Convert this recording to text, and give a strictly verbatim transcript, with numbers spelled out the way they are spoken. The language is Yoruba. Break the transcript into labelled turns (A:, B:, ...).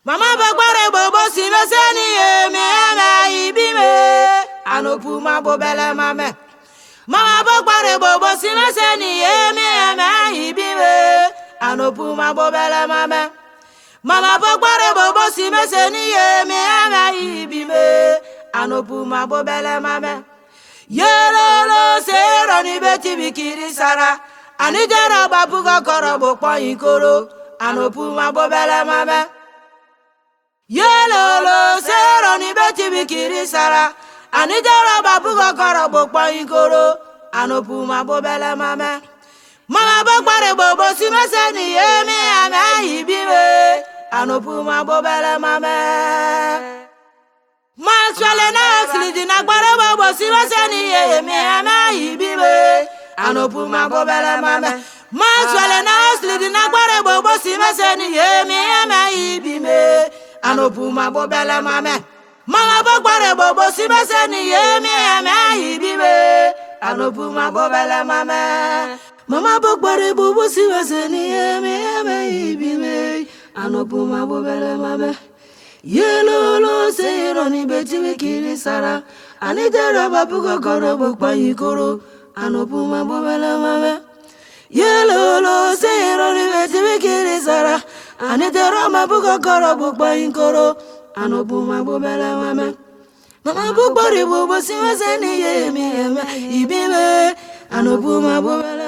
A: Mama bagbare bobo si me seni ye me eme ibime anopu ma bobele mame. Mama bagbare bobo si me seni ye me eme ibime anopu ma bobele mame. Mama bagbare bobo si me seni ye me eme ibime anopu ma bobele mame. Yelolo sero ni beti bikiri sara anijara babu ga korobo pon ikoro anopu ma bobele mame. Yelolo sero ni beti bikiri sara anijara babu ga korobo pon ikoro anopu ma bobele mame. Mama bagbare bobo si me seni ye me ame ibime anopu ma bobele mame. Maxwell na slidi na gbare bobo si me seni ye me ame ibime anopu ma bobele mame. Maxwell na slidi na gbare bobo si me seni ye me ame ibime anopu ma bobele mame. Mama bagbare bobo si me seni ye me ame ibime anopu ma bobele mame. Mama bagbare bobo si me seni ye me ame ibime anopu ma bobele mame. Yelolo sero ni beti bikiri sara anijara babu ga korobo pon ikoro anopu ma bobele mame. Yelolo sero ni beti bikiri sara anijara babu ga korobo pon ikoro anopu ma bobele mame. Mama bagbare bobo si me seni ye me eme ibime anopu ma bobele